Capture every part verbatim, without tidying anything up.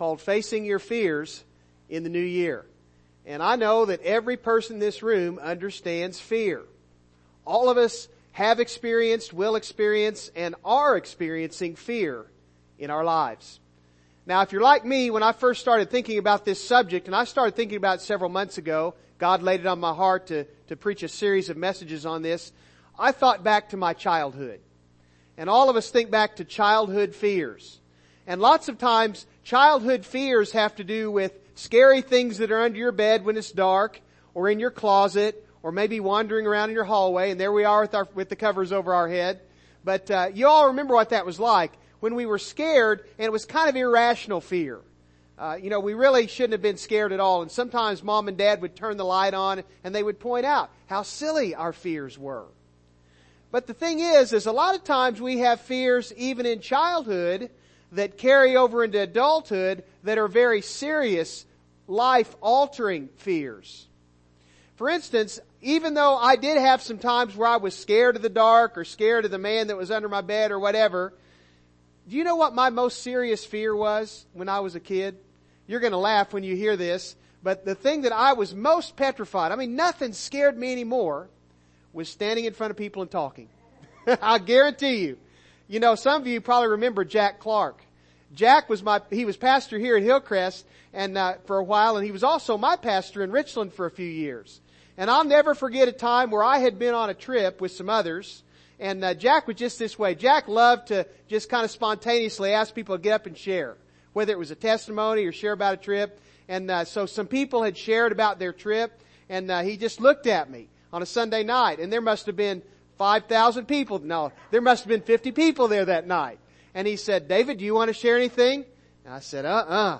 called Facing Your Fears in the New Year. And I know that every person in this room understands fear. All of us have experienced, will experience, and are experiencing fear in our lives. Now, if you're like me, when I first started thinking about this subject, and I started thinking about it several months ago, God laid it on my heart to, to preach a series of messages on this, I thought back to my childhood. And all of us think back to childhood fears. And lots of times, childhood fears have to do with scary things that are under your bed when it's dark, or in your closet, or maybe wandering around in your hallway, and there we are with our, with the covers over our head. But, uh, you all remember what that was like when we were scared, and it was kind of irrational fear. Uh, you know, we really shouldn't have been scared at all. And sometimes mom and dad would turn the light on and they would point out how silly our fears were. But the thing is, is a lot of times we have fears even in childhood that carry over into adulthood that are very serious, life-altering fears. For instance, even though I did have some times where I was scared of the dark or scared of the man that was under my bed or whatever, do you know what my most serious fear was when I was a kid? You're going to laugh when you hear this, but the thing that I was most petrified, I mean, nothing scared me anymore, was standing in front of people and talking. I guarantee you. You know, some of you probably remember Jack Clark. Jack was my, he was pastor here at Hillcrest and, uh, for a while, and he was also my pastor in Richland for a few years. And I'll never forget a time where I had been on a trip with some others, and uh, Jack was just this way. Jack loved to just kind of spontaneously ask people to get up and share, whether it was a testimony or share about a trip. And uh, so some people had shared about their trip, and uh, he just looked at me on a Sunday night, and there must have been five thousand people. No, there must have been fifty people there that night. And he said, "David, do you want to share anything?" And I said, uh-uh.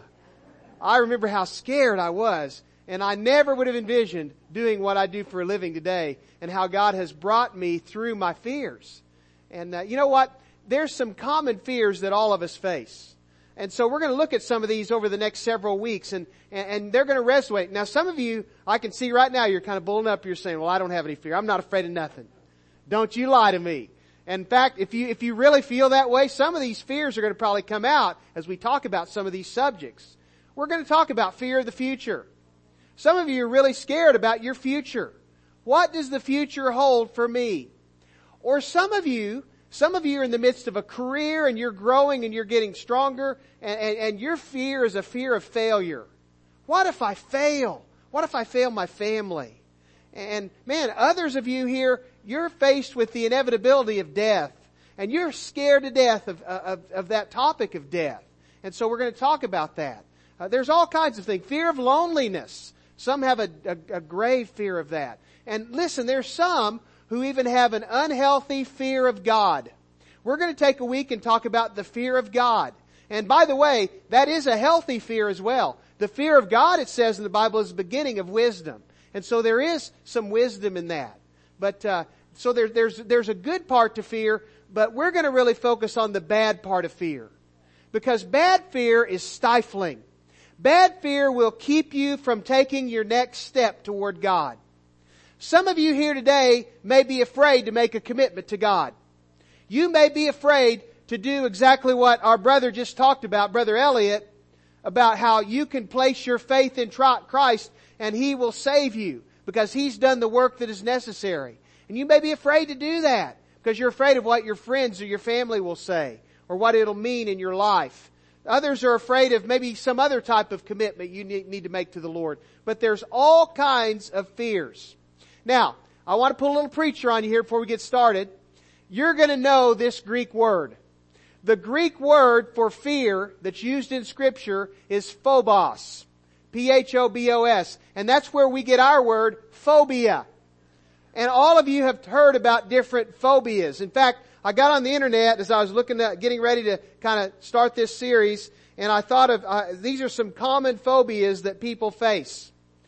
I remember how scared I was, and I never would have envisioned doing what I do for a living today, and how God has brought me through my fears. And uh, you know what? There's some common fears that all of us face. And so we're going to look at some of these over the next several weeks, and, and, and they're going to resonate. Now, some of you, I can see right now, you're kind of bulling up. You're saying, "Well, I don't have any fear. I'm not afraid of nothing." Don't you lie to me. In fact, if you, if you really feel that way, some of these fears are going to probably come out as we talk about some of these subjects. We're going to talk about fear of the future. Some of you are really scared about your future. What does the future hold for me? Or some of you, some of you are in the midst of a career and you're growing and you're getting stronger, and, and, and your fear is a fear of failure. What if I fail? What if I fail my family? And man, others of you here, you're faced with the inevitability of death, and you're scared to death of, of, of that topic of death. And so we're going to talk about that. Uh, there's all kinds of things. Fear of loneliness. Some have a, a, a grave fear of that. And listen, there's some who even have an unhealthy fear of God. We're going to take a week and talk about the fear of God. And by the way, that is a healthy fear as well. The fear of God, it says in the Bible, is the beginning of wisdom. And so there is some wisdom in that. But, uh, so there, there's, there's a good part to fear, but we're going to really focus on the bad part of fear. Because bad fear is stifling. Bad fear will keep you from taking your next step toward God. Some of you here today may be afraid to make a commitment to God. You may be afraid to do exactly what our brother just talked about, Brother Elliot, about how you can place your faith in Christ and He will save you because He's done the work that is necessary. And you may be afraid to do that because you're afraid of what your friends or your family will say or what it'll mean in your life. Others are afraid of maybe some other type of commitment you need to make to the Lord. But there's all kinds of fears. Now, I want to put a little preacher on you here before we get started. You're going to know this Greek word. The Greek word for fear that's used in Scripture is phobos. P H O B O S. And that's where we get our word phobia. And all of you have heard about different phobias. In fact, I got on the internet as I was looking at getting ready to kind of start this series, and I thought of, uh, these are some common phobias that people face.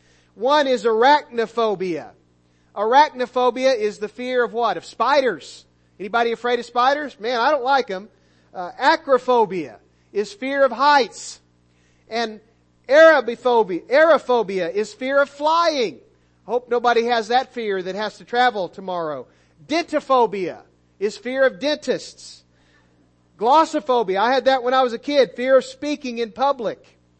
One is arachnophobia. Arachnophobia is the fear of what? Of spiders. Anybody afraid of spiders? Man, I don't like them. Uh, acrophobia is fear of heights. And aerophobia, aerophobia is fear of flying. I hope nobody has that fear that has to travel tomorrow. Dentophobia is fear of dentists. Glossophobia, I had that when I was a kid, fear of speaking in public.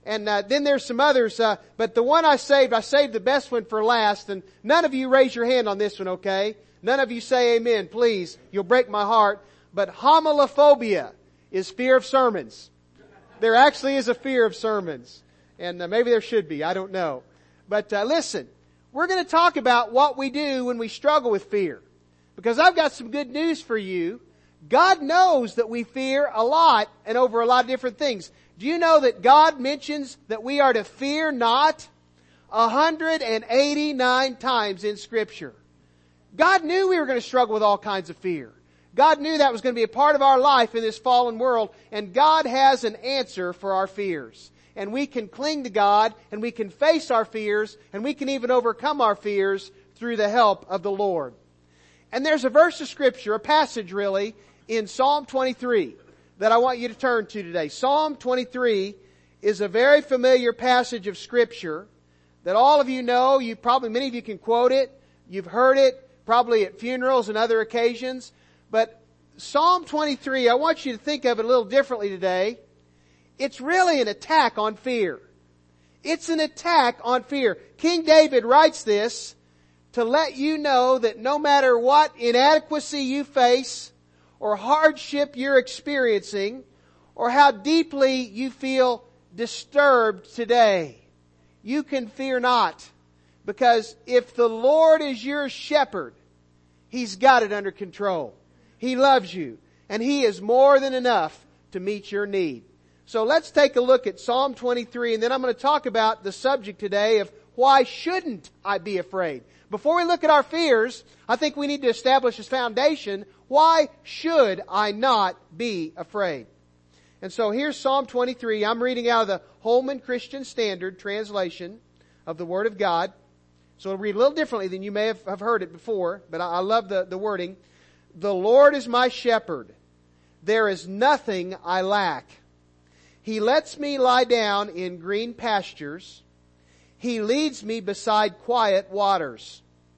And uh, then there's some others, uh, but the one I saved, I saved the best one for last, and none of you raise your hand on this one, okay? None of you say amen, please. You'll break my heart. But homilophobia is fear of sermons. There actually is a fear of sermons. And uh, maybe there should be, I don't know. But uh, listen, we're going to talk about what we do when we struggle with fear. Because I've got some good news for you. God knows that we fear a lot and over a lot of different things. Do you know that God mentions that we are to fear not one hundred eighty-nine times in Scripture? God knew we were going to struggle with all kinds of fear. God knew that was going to be a part of our life in this fallen world, and God has an answer for our fears. And we can cling to God, and we can face our fears, and we can even overcome our fears through the help of the Lord. And there's a verse of Scripture, a passage really, in Psalm twenty-three that I want you to turn to today. Psalm twenty-three is a very familiar passage of Scripture that all of you know. You probably, many of you can quote it. You've heard it probably at funerals and other occasions. But Psalm twenty-three, I want you to think of it a little differently today. It's really an attack on fear. It's an attack on fear. King David writes this to let you know that no matter what inadequacy you face, or hardship you're experiencing, or how deeply you feel disturbed today, you can fear not. Because if the Lord is your shepherd, He's got it under control. He loves you, and He is more than enough to meet your need. So let's take a look at Psalm twenty-three, and then I'm going to talk about the subject today of why shouldn't I be afraid? Before we look at our fears, I think we need to establish this foundation. Why should I not be afraid? And so here's Psalm twenty-three. I'm reading out of the Holman Christian Standard translation of the Word of God. So I'll read a little differently than you may have, have heard it before, but I, I love the, the wording. The Lord is my shepherd. There is nothing I lack. He lets me lie down in green pastures. He leads me beside quiet waters.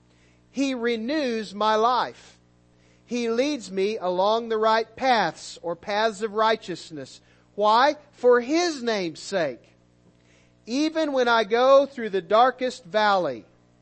He renews my life. He leads me along the right paths or paths of righteousness. Why? For His name's sake. Even when I go through the darkest valley,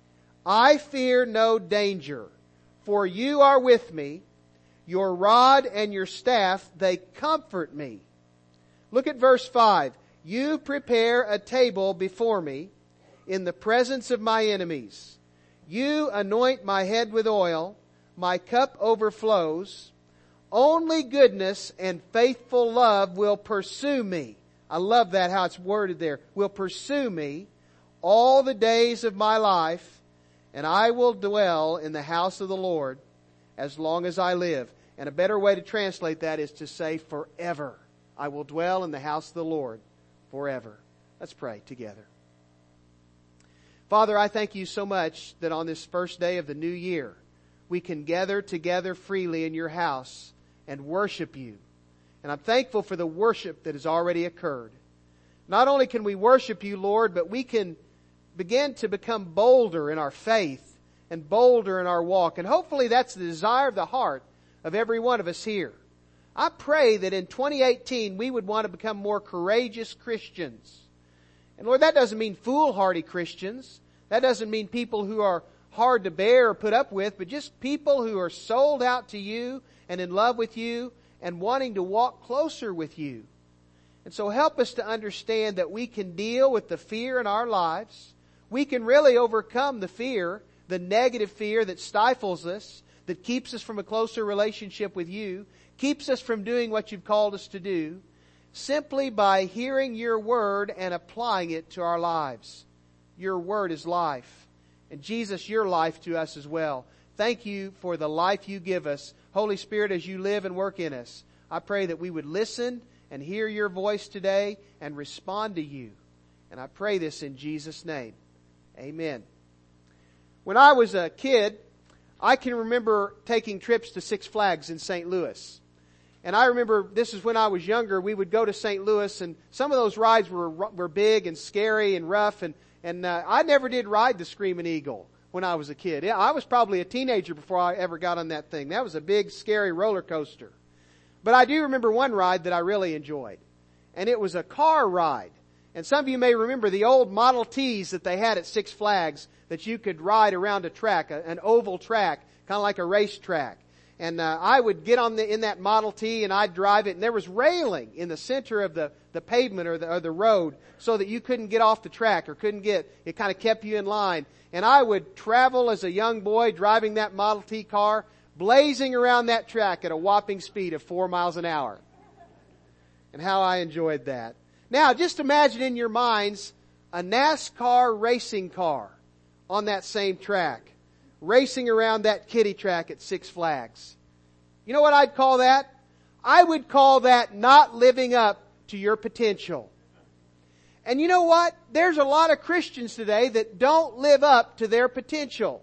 I fear no danger, for You are with me. Your rod and Your staff, they comfort me. Look at verse five. You prepare a table before me in the presence of my enemies. You anoint my head with oil. My cup overflows. Only goodness and faithful love will pursue me. I love that, how it's worded there. Will pursue me all the days of my life, and I will dwell in the house of the Lord as long as I live. And a better way to translate that is to say forever. I will dwell in the house of the Lord forever. Let's pray together. Father, I thank You so much that on this first day of the new year, we can gather together freely in Your house and worship You. And I'm thankful for the worship that has already occurred. Not only can we worship You, Lord, but we can begin to become bolder in our faith and bolder in our walk. And hopefully that's the desire of the heart of every one of us here. I pray that in twenty eighteen we would want to become more courageous Christians. And Lord, that doesn't mean foolhardy Christians. That doesn't mean people who are hard to bear or put up with, but just people who are sold out to You and in love with You and wanting to walk closer with You. And so help us to understand that we can deal with the fear in our lives. We can really overcome the fear, the negative fear that stifles us, that keeps us from a closer relationship with You, keeps us from doing what You've called us to do, simply by hearing Your Word and applying it to our lives. Your Word is life. And Jesus, Your life to us as well. Thank You for the life You give us. Holy Spirit, as You live and work in us, I pray that we would listen and hear Your voice today and respond to You. And I pray this in Jesus' name. Amen. When I was a kid, I can remember taking trips to Six Flags in Saint Louis. And I remember, this is when I was younger, we would go to Saint Louis, and some of those rides were were big and scary and rough, and, and uh, I never did ride the Screaming Eagle when I was a kid. I was probably a teenager before I ever got on that thing. That was a big, scary roller coaster. But I do remember one ride that I really enjoyed, and it was a car ride. And some of you may remember the old Model Ts that they had at Six Flags that you could ride around a track, an oval track, kind of like a race track. And uh, I would get on the, in that Model T and I'd drive it, and there was railing in the center of the, the pavement or the, or the road so that you couldn't get off the track or couldn't get, it kind of kept you in line. And I would travel as a young boy driving that Model T car, blazing around that track at a whopping speed of four miles an hour. And how I enjoyed that. Now, just imagine in your minds a NASCAR racing car on that same track, racing around that kiddie track at Six Flags. You know what I'd call that? I would call that not living up to your potential. And you know what? There's a lot of Christians today that don't live up to their potential.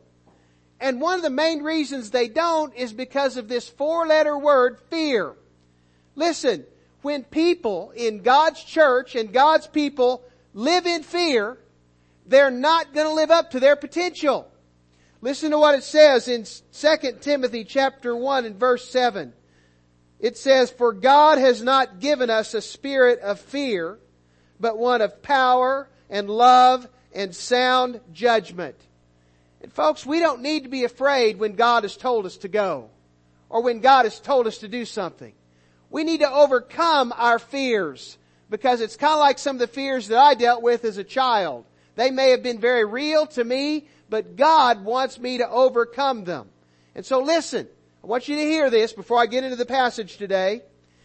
And one of the main reasons they don't is because of this four-letter word, fear. Listen, when people in God's church and God's people live in fear, they're not going to live up to their potential. Listen to what it says in Second Timothy chapter one and verse seven. It says, "For God has not given us a spirit of fear, but one of power and love and sound judgment." And folks, we don't need to be afraid when God has told us to go or when God has told us to do something. We need to overcome our fears, because it's kind of like some of the fears that I dealt with as a child. They may have been very real to me, but God wants me to overcome them. And so listen, I want you to hear this before I get into the passage today.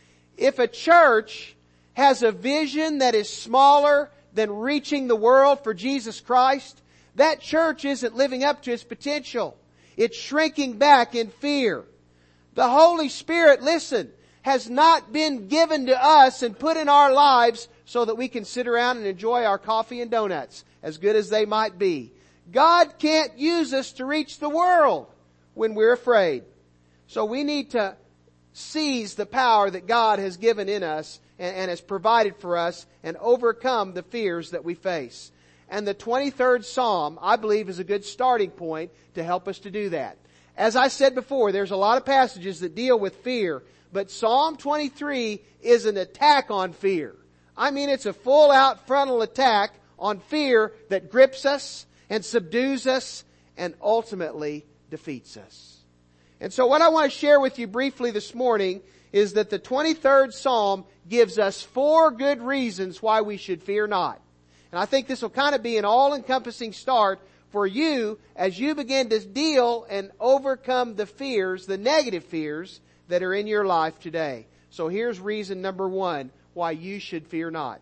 If a church has a vision that is smaller than reaching the world for Jesus Christ, that church isn't living up to its potential. It's shrinking back in fear. The Holy Spirit, listen, has not been given to us and put in our lives so that we can sit around and enjoy our coffee and donuts, as good as they might be. God can't use us to reach the world when we're afraid. So we need to seize the power that God has given in us and, and has provided for us and overcome the fears that we face. And the twenty-third Psalm, I believe, is a good starting point to help us to do that. As I said before, there's a lot of passages that deal with fear, but Psalm twenty-three is an attack on fear. I mean, it's a full-out frontal attack on fear that grips us and subdues us and ultimately defeats us. And so what I want to share with you briefly this morning is that the twenty-third Psalm gives us four good reasons why we should fear not. And I think this will kind of be an all-encompassing start for you as you begin to deal and overcome the fears, the negative fears that are in your life today. So here's reason number one why you should fear not.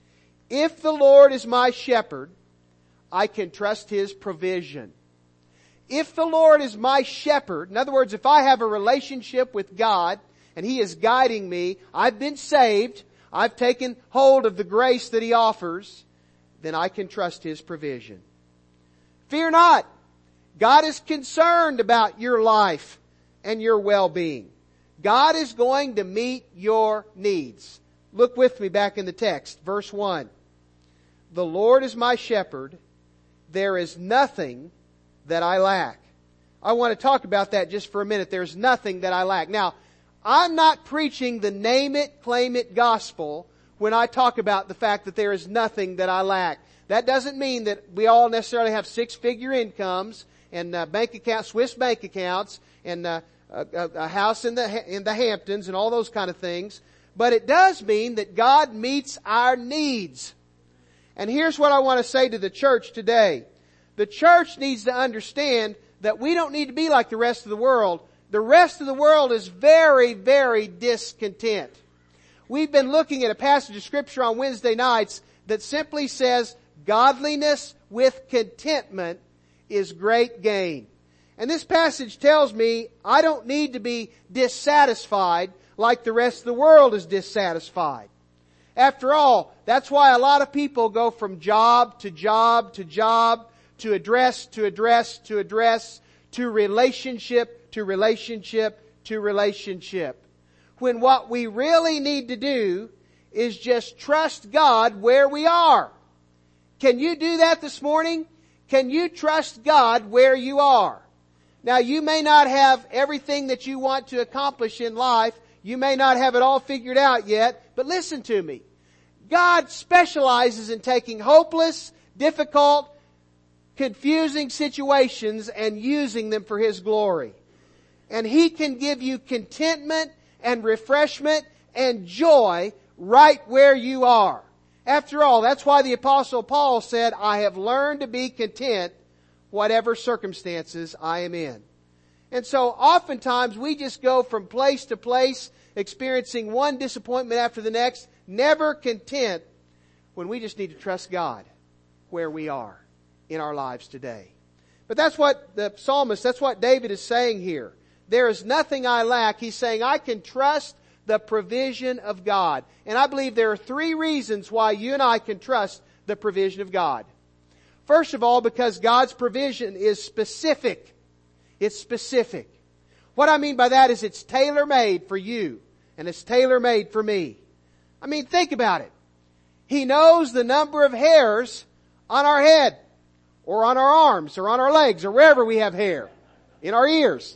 If the Lord is my shepherd, I can trust His provision. If the Lord is my shepherd, in other words, if I have a relationship with God and He is guiding me, I've been saved, I've taken hold of the grace that He offers, then I can trust His provision. Fear not. God is concerned about your life and your well-being. God is going to meet your needs. Look with me back in the text, verse one. The Lord is my shepherd. There is nothing that I lack. I want to talk about that just for a minute. There's nothing that I lack. Now, I'm not preaching the name it, claim it gospel when I talk about the fact that there is nothing that I lack. That doesn't mean that we all necessarily have six-figure incomes and uh, bank accounts, Swiss bank accounts, and uh, a, a house in the in the Hamptons and all those kind of things. But it does mean that God meets our needs. And here's what I want to say to the church today. The church needs to understand that we don't need to be like the rest of the world. The rest of the world is very, very discontent. We've been looking at a passage of Scripture on Wednesday nights that simply says, godliness with contentment is great gain. And this passage tells me I don't need to be dissatisfied like the rest of the world is dissatisfied. After all, that's why a lot of people go from job to job to job, to address to address to address, to relationship to relationship to relationship. When what we really need to do is just trust God where we are. Can you do that this morning? Can you trust God where you are? Now, you may not have everything that you want to accomplish in life. You may not have it all figured out yet, but listen to me. God specializes in taking hopeless, difficult, confusing situations and using them for His glory. And He can give you contentment and refreshment and joy right where you are. After all, that's why the Apostle Paul said, I have learned to be content whatever circumstances I am in. And so oftentimes we just go from place to place, experiencing one disappointment after the next, never content, when we just need to trust God where we are in our lives today. But that's what the psalmist, that's what David is saying here. There is nothing I lack. He's saying I can trust the provision of God. And I believe there are three reasons why you and I can trust the provision of God. First of all, because God's provision is specific. It's specific. What I mean by that is it's tailor-made for you and it's tailor-made for me. I mean, think about it. He knows the number of hairs on our head or on our arms or on our legs or wherever we have hair, in our ears.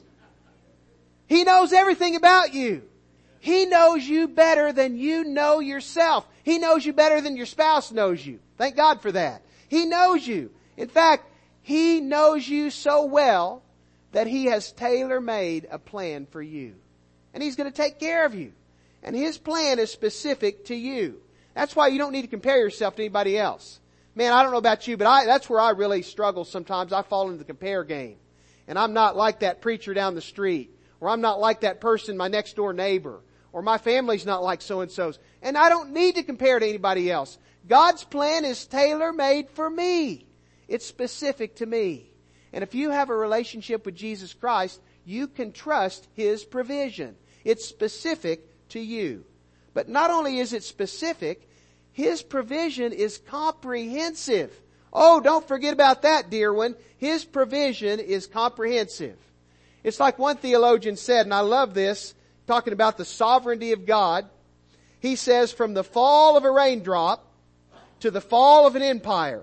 He knows everything about you. He knows you better than you know yourself. He knows you better than your spouse knows you. Thank God for that. He knows you. In fact, He knows you so well that He has tailor-made a plan for you. And He's going to take care of you. And His plan is specific to you. That's why you don't need to compare yourself to anybody else. Man, I don't know about you, but I, that's where I really struggle sometimes. I fall into the compare game. And I'm not like that preacher down the street. Or I'm not like that person, my next door neighbor. Or my family's not like so-and-so's. And I don't need to compare to anybody else. God's plan is tailor-made for me. It's specific to me. And if you have a relationship with Jesus Christ, you can trust His provision. It's specific to you. But not only is it specific, His provision is comprehensive. Oh, don't forget about that, dear one. His provision is comprehensive. It's like one theologian said, and I love this, talking about the sovereignty of God. He says, from the fall of a raindrop to the fall of an empire,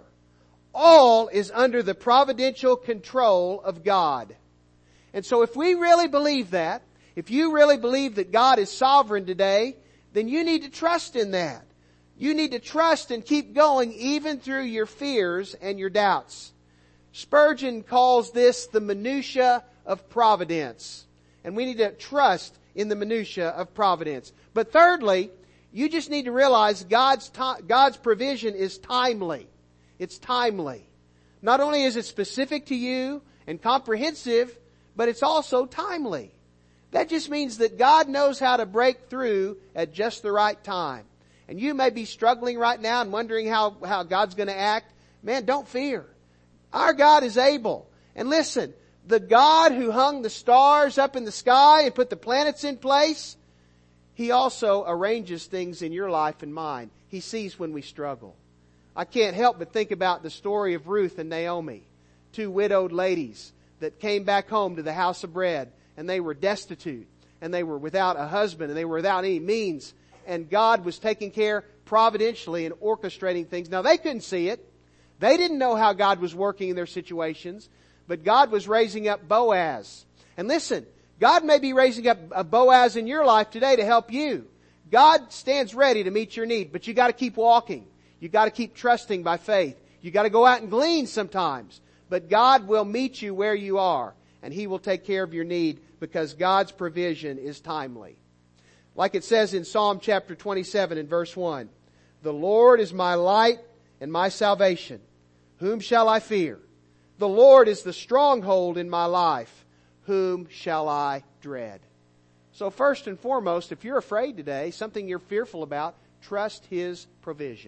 all is under the providential control of God. And so if we really believe that, if you really believe that God is sovereign today, then you need to trust in that. You need to trust and keep going even through your fears and your doubts. Spurgeon calls this the minutia of providence. And we need to trust in the minutia of providence. But thirdly, you just need to realize God's ti- God's provision is timely. It's timely. Not only is it specific to you and comprehensive, but it's also timely. That just means that God knows how to break through at just the right time. And you may be struggling right now and wondering how, how God's going to act. Man, don't fear. Our God is able. And listen, the God who hung the stars up in the sky and put the planets in place, He also arranges things in your life and mine. He sees when we struggle. I can't help but think about the story of Ruth and Naomi, two widowed ladies that came back home to the house of bread, and they were destitute, and they were without a husband, and they were without any means, and God was taking care providentially and orchestrating things. Now they couldn't see it. They didn't know how God was working in their situations, but God was raising up Boaz. And listen, God may be raising up a Boaz in your life today to help you. God stands ready to meet your need, but you got to keep walking. You got to keep trusting by faith. You got to go out and glean sometimes. But God will meet you where you are, and He will take care of your need because God's provision is timely. Like it says in Psalm chapter twenty-seven and verse one, the Lord is my light and my salvation. Whom shall I fear? The Lord is the stronghold in my life. Whom shall I dread? So first and foremost, if you're afraid today, something you're fearful about, trust His provision.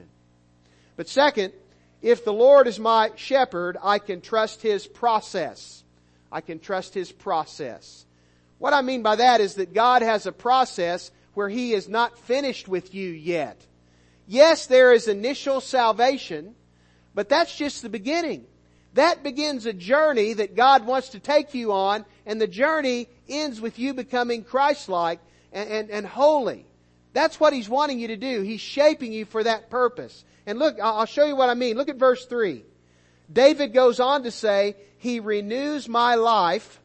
But second, if the Lord is my shepherd, I can trust His process. I can trust His process. What I mean by that is that God has a process where He is not finished with you yet. Yes, there is initial salvation, but that's just the beginning. That begins a journey that God wants to take you on, and the journey ends with you becoming Christ-like and, and, and holy. That's what He's wanting you to do. He's shaping you for that purpose. And look, I'll show you what I mean. Look at verse three. David goes on to say, He renews my life.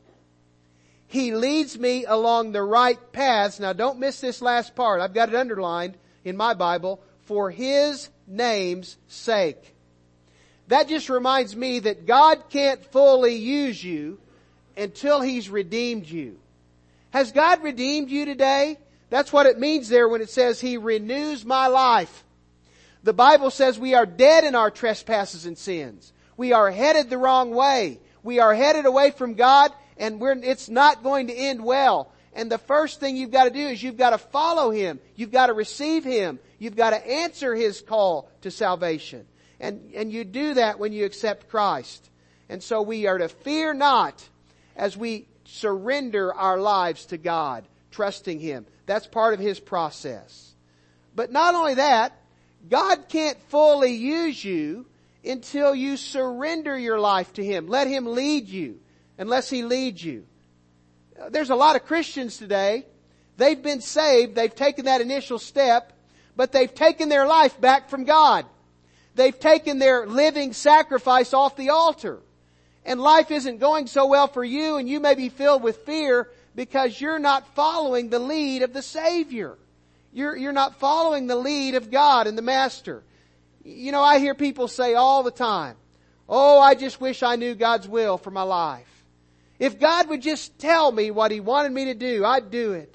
He leads me along the right paths. Now don't miss this last part. I've got it underlined in my Bible. for His name's sake. That just reminds me that God can't fully use you until He's redeemed you. Has God redeemed you today? That's what it means there when it says He renews my life. The Bible says we are dead in our trespasses and sins. We are headed the wrong way. We are headed away from God, and we're, it's not going to end well. And the first thing you've got to do is you've got to follow Him. You've got to receive Him. You've got to answer His call to salvation. And, and you do that when you accept Christ. And so we are to fear not as we surrender our lives to God, trusting Him. That's part of His process. But not only that, God can't fully use you until you surrender your life to Him. Let Him lead you, unless He leads you. There's a lot of Christians today. They've been saved. They've taken that initial step, but they've taken their life back from God. They've taken their living sacrifice off the altar. And life isn't going so well for you, and you may be filled with fear because you're not following the lead of the Savior. You're, you're not following the lead of God and the Master. You know, I hear people say all the time, "Oh, I just wish I knew God's will for my life. If God would just tell me what He wanted me to do, I'd do it."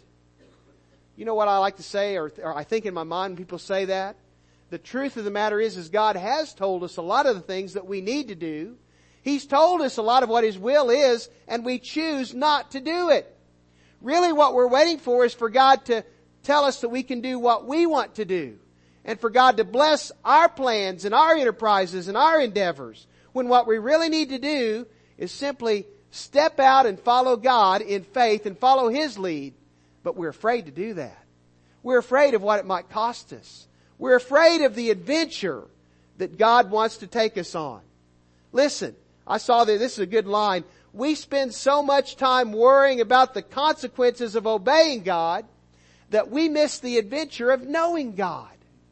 You know what I like to say, or, or I think in my mind when people say that? The truth of the matter is, is God has told us a lot of the things that we need to do. He's told us a lot of what His will is, and we choose not to do it. Really what we're waiting for is for God to tell us that we can do what we want to do. And for God to bless our plans and our enterprises and our endeavors. When what we really need to do is simply step out and follow God in faith and follow His lead. But we're afraid to do that. We're afraid of what it might cost us. We're afraid of the adventure that God wants to take us on. Listen, I saw that this is a good line. We spend so much time worrying about the consequences of obeying God that we miss the adventure of knowing God.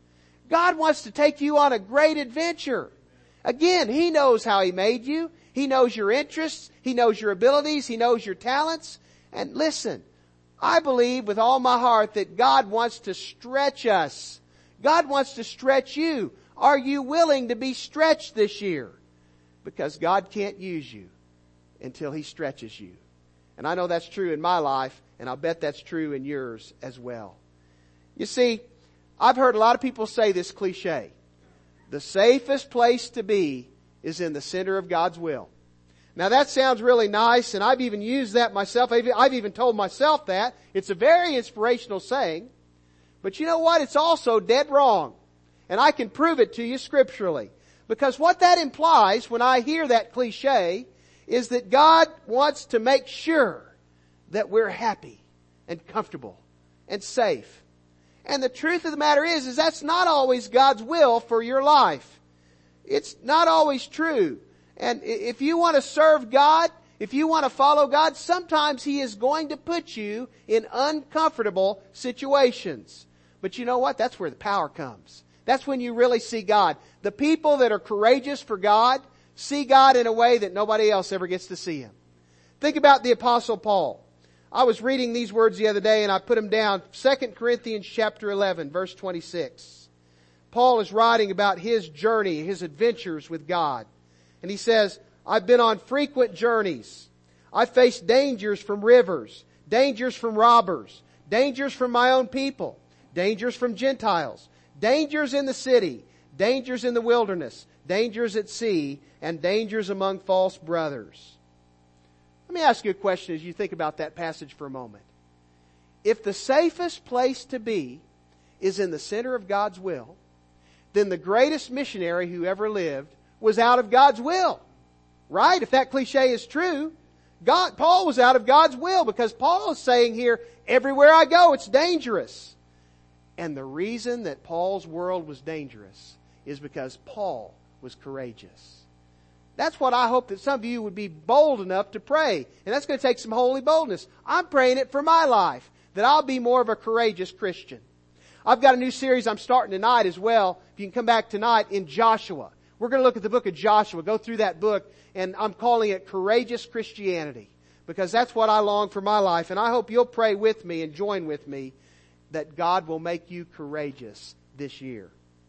God wants to take you on a great adventure. Again, He knows how He made you. He knows your interests. He knows your abilities. He knows your talents. And listen, I believe with all my heart that God wants to stretch us. God wants to stretch you. Are you willing to be stretched this year? Because God can't use you until He stretches you. And I know that's true in my life, and I'll bet that's true in yours as well. You see, I've heard a lot of people say this cliche. The safest place to be is in the center of God's will. Now that sounds really nice, and I've even used that myself. I've even told myself that. It's a very inspirational saying. But you know what? It's also dead wrong. And I can prove it to you scripturally. Because what that implies when I hear that cliche is that God wants to make sure that we're happy and comfortable and safe. And the truth of the matter is, is that's not always God's will for your life. It's not always true. And if you want to serve God, if you want to follow God, sometimes He is going to put you in uncomfortable situations. But you know what? That's where the power comes. That's when you really see God. The people that are courageous for God see God in a way that nobody else ever gets to see Him. Think about the Apostle Paul. I was reading these words the other day and I put them down. Second Corinthians chapter eleven, verse twenty-six. Paul is writing about his journey, his adventures with God. And he says, "I've been on frequent journeys. I faced dangers from rivers, dangers from robbers, dangers from my own people, dangers from Gentiles, dangers in the city, dangers in the wilderness, dangers at sea, and dangers among false brothers." Let me ask you a question as you think about that passage for a moment. If the safest place to be is in the center of God's will, then the greatest missionary who ever lived was out of God's will. Right? If that cliche is true, God, Paul was out of God's will, because Paul is saying here, everywhere I go, it's dangerous. And the reason that Paul's world was dangerous is because Paul was courageous. That's what I hope that some of you would be bold enough to pray. And that's going to take some holy boldness. I'm praying it for my life, that I'll be more of a courageous Christian. I've got a new series I'm starting tonight as well. If you can come back tonight, in Joshua. We're going to look at the book of Joshua, go through that book, and I'm calling it Courageous Christianity. Because that's what I long for my life. And I hope you'll pray with me and join with me that God will make you courageous this year.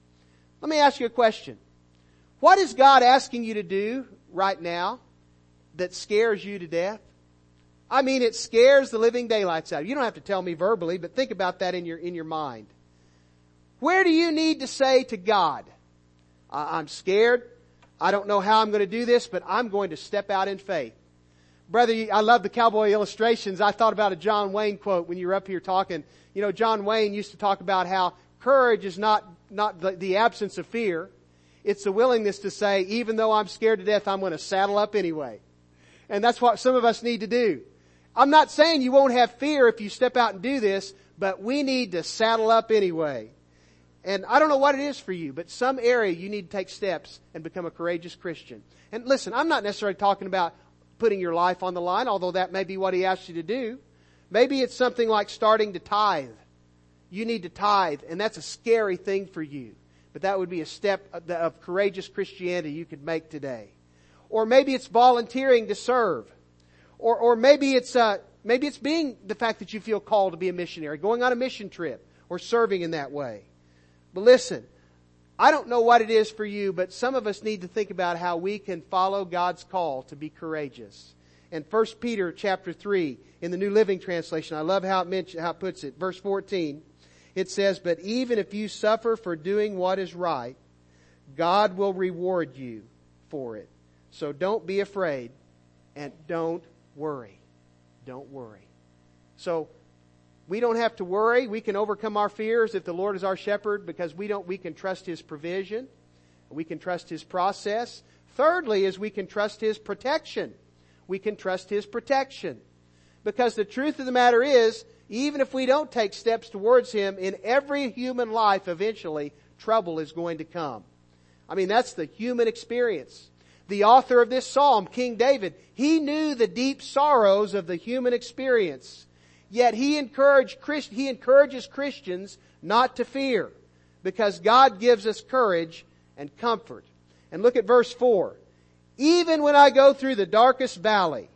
Let me ask you a question. What is God asking you to do right now that scares you to death? I mean, it scares the living daylights out of you. You don't have to tell me verbally, but think about that in your, in your mind. Where do you need to say to God, I'm scared. I don't know how I'm going to do this, but I'm going to step out in faith. Brother, I love the cowboy illustrations. I thought about a John Wayne quote when you were up here talking. You know, John Wayne used to talk about how courage is not, not the, the absence of fear. It's the willingness to say, even though I'm scared to death, I'm going to saddle up anyway. And that's what some of us need to do. I'm not saying you won't have fear if you step out and do this, but we need to saddle up anyway. And I don't know what it is for you, but some area you need to take steps and become a courageous Christian. And listen, I'm not necessarily talking about putting your life on the line, although that may be what He asks you to do. Maybe it's something like starting to tithe. You need to tithe, and that's a scary thing for you. But that would be a step of, the, of courageous Christianity you could make today. Or maybe it's volunteering to serve. Or, or maybe it's, uh, maybe it's being the fact that you feel called to be a missionary, going on a mission trip, or serving in that way. But listen, I don't know what it is for you, but some of us need to think about how we can follow God's call to be courageous. And First Peter chapter three, in the New Living Translation, I love how it, mention, how it puts it. Verse fourteen, it says, "But even if you suffer for doing what is right, God will reward you for it. So don't be afraid and don't worry." Don't worry. So, we don't have to worry. We can overcome our fears if the Lord is our shepherd because we don't, we can trust His provision. We can trust His process. Thirdly is we can trust His protection. We can trust His protection. Because the truth of the matter is, even if we don't take steps towards Him, in every human life eventually, trouble is going to come. I mean, that's the human experience. The author of this psalm, King David, he knew the deep sorrows of the human experience. Yet he encouraged, he encourages Christians not to fear, because God gives us courage and comfort. And look at verse four. "Even when I go through the darkest valley,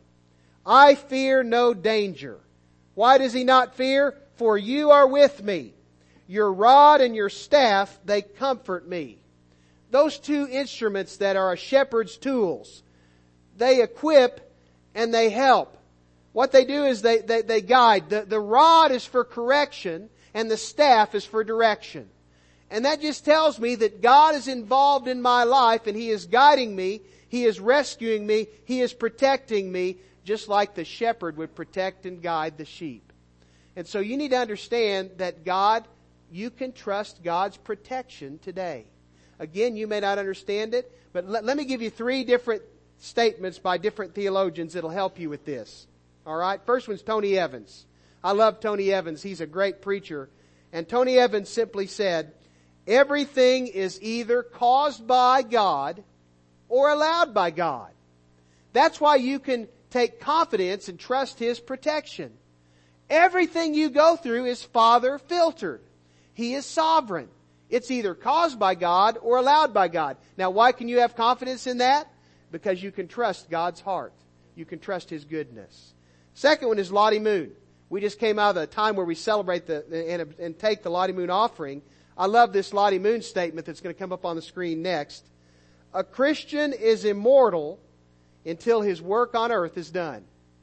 I fear no danger." Why does he not fear? "For you are with me. Your rod and your staff, they comfort me." Those two instruments that are a shepherd's tools, they equip and they help. What they do is they, they, they guide. The, the rod is for correction and the staff is for direction. And that just tells me that God is involved in my life and He is guiding me. He is rescuing me. He is protecting me, just like the shepherd would protect and guide the sheep. And so you need to understand that God, you can trust God's protection today. Again, you may not understand it, but let, let me give you three different statements by different theologians that'll help you with this. All right? First one's Tony Evans. I love Tony Evans. He's a great preacher. And Tony Evans simply said, "Everything is either caused by God or allowed by God." That's why you can take confidence and trust His protection. Everything you go through is Father filtered. He is sovereign. It's either caused by God or allowed by God. Now, why can you have confidence in that? Because you can trust God's heart. You can trust His goodness. Second one is Lottie Moon. We just came out of a time where we celebrate the and, and take the Lottie Moon offering. I love this Lottie Moon statement that's going to come up on the screen next. "A Christian is immortal until his work on earth is done."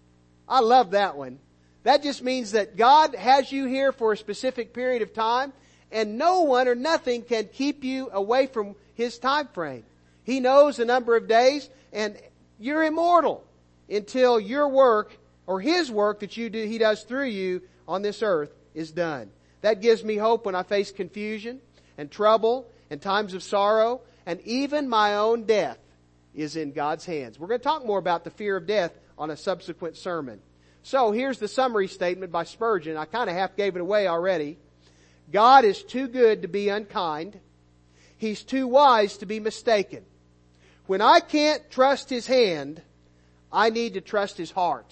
I love that one. That just means that God has you here for a specific period of time, and no one or nothing can keep you away from His time frame. He knows the number of days, and you're immortal until your work or His work that you do, He does through you on this earth is done. That gives me hope when I face confusion and trouble and times of sorrow, and even my own death is in God's hands. We're going to talk more about the fear of death on a subsequent sermon. So here's the summary statement by Spurgeon. I kind of half gave it away already. God is too good to be unkind. He's too wise to be mistaken. When I can't trust His hand, I need to trust His heart.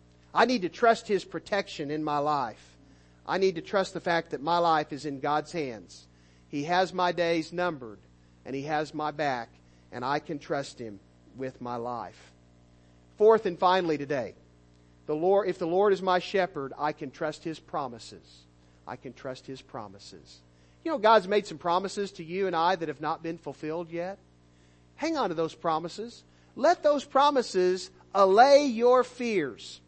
I need to trust His protection in my life. I need to trust the fact that my life is in God's hands. He has my days numbered, and He has my back, and I can trust Him with my life. Fourth and finally today, the Lord, if the Lord is my shepherd, I can trust His promises. I can trust His promises. You know, God's made some promises to you and I that have not been fulfilled yet. Hang on to those promises. Let those promises allay your fears.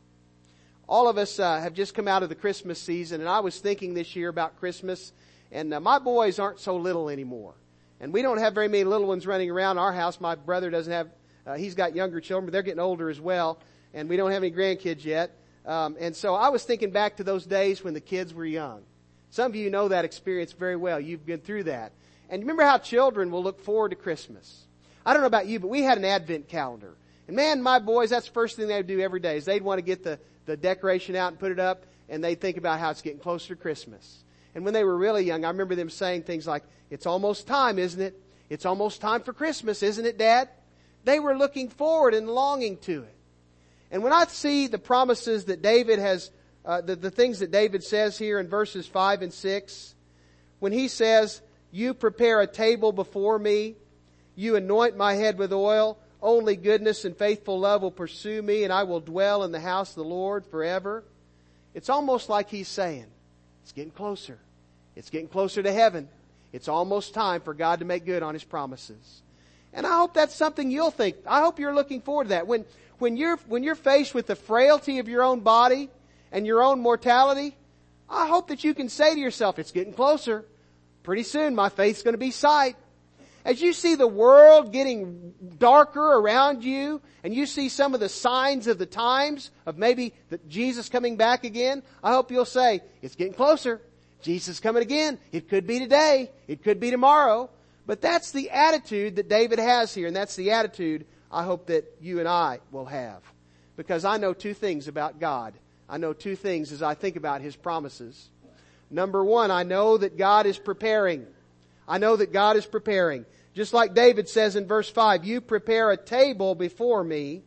All of us uh, have just come out of the Christmas season, and I was thinking this year about Christmas, and uh, my boys aren't so little anymore. And we don't have very many little ones running around our house. My brother doesn't have, uh, he's got younger children, but they're getting older as well, and we don't have any grandkids yet. Um, and so I was thinking back to those days when the kids were young. Some of you know that experience very well. You've been through that. And remember how children will look forward to Christmas. I don't know about you, but we had an Advent calendar. And man, my boys, that's the first thing they would do every day is they'd want to get the, the decoration out and put it up, and they'd think about how it's getting closer to Christmas. And when they were really young, I remember them saying things like, it's almost time, isn't it? It's almost time for Christmas, isn't it, Dad? They were looking forward and longing to it. And when I see the promises that David has, uh, the, the things that David says here in verses five and six, when he says, you prepare a table before me, you anoint my head with oil, only goodness and faithful love will pursue me, and I will dwell in the house of the Lord forever. It's almost like he's saying, it's getting closer. It's getting closer to heaven. It's almost time for God to make good on His promises. And I hope that's something you'll think. I hope you're looking forward to that. When, when you're, when you're faced with the frailty of your own body and your own mortality, I hope that you can say to yourself, it's getting closer. Pretty soon my faith's going to be sight. As you see the world getting darker around you, and you see some of the signs of the times of maybe the Jesus coming back again, I hope you'll say, it's getting closer. Jesus is coming again. It could be today. It could be tomorrow. But that's the attitude that David has here, and that's the attitude I hope that you and I will have. Because I know two things about God. I know two things as I think about His promises. Number one, I know that God is preparing. I know that God is preparing. Just like David says in verse five, you prepare a table before me.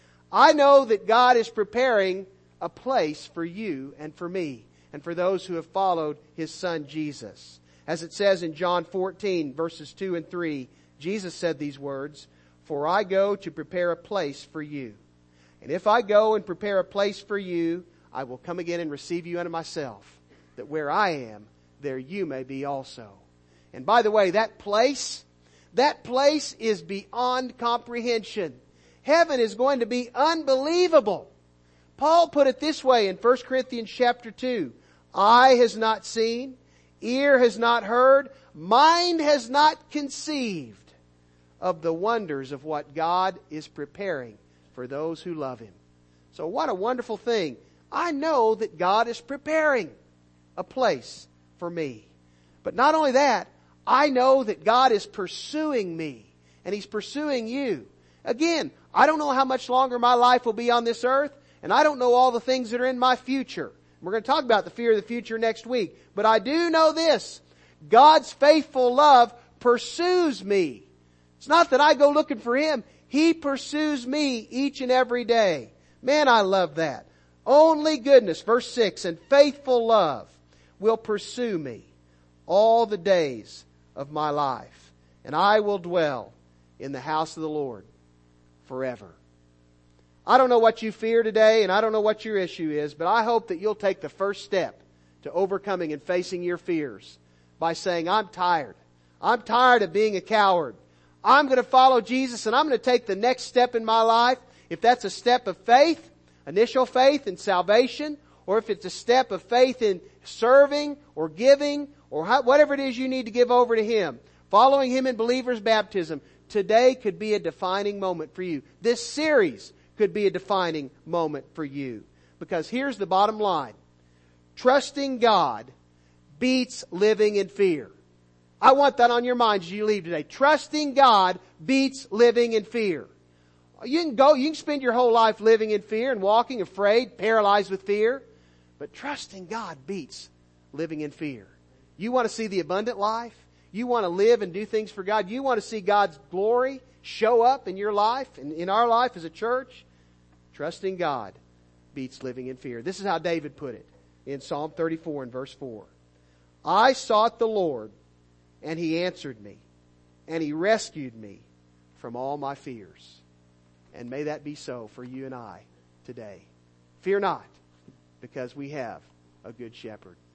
I know that God is preparing a place for you and for me and for those who have followed His Son Jesus. As it says in John fourteen, verses two and three, Jesus said these words, for I go to prepare a place for you. And if I go and prepare a place for you, I will come again and receive you unto myself, that where I am, there you may be also. And by the way, that place, that place is beyond comprehension. Heaven is going to be unbelievable. Paul put it this way in First Corinthians chapter two. Eye has not seen, ear has not heard, mind has not conceived of the wonders of what God is preparing for those who love Him. So what a wonderful thing. I know that God is preparing a place for me. But not only that, I know that God is pursuing me, and He's pursuing you. Again, I don't know how much longer my life will be on this earth, and I don't know all the things that are in my future. We're going to talk about the fear of the future next week. But I do know this. God's faithful love pursues me. It's not that I go looking for Him. He pursues me each and every day. Man, I love that. Only goodness, verse six, and faithful love will pursue me all the days of my life, and I will dwell in the house of the Lord forever. I don't know what you fear today, and I don't know what your issue is, but I hope that you'll take the first step to overcoming and facing your fears by saying, I'm tired. I'm tired of being a coward. I'm going to follow Jesus, and I'm going to take the next step in my life. If that's a step of faith, initial faith in salvation, or if it's a step of faith in serving or giving, or how, whatever it is you need to give over to Him, following Him in believer's baptism, today could be a defining moment for you. This series could be a defining moment for you. Because here's the bottom line. Trusting God beats living in fear. I want that on your mind as you leave today. Trusting God beats living in fear. You can go, you can spend your whole life living in fear and walking afraid, paralyzed with fear. But trusting God beats living in fear. You want to see the abundant life? You want to live and do things for God? You want to see God's glory show up in your life and in our life as a church? Trusting God beats living in fear. This is how David put it in Psalm thirty-four and verse four. I sought the Lord, and He answered me, and He rescued me from all my fears. And may that be so for you and I today. Fear not, because we have a good shepherd.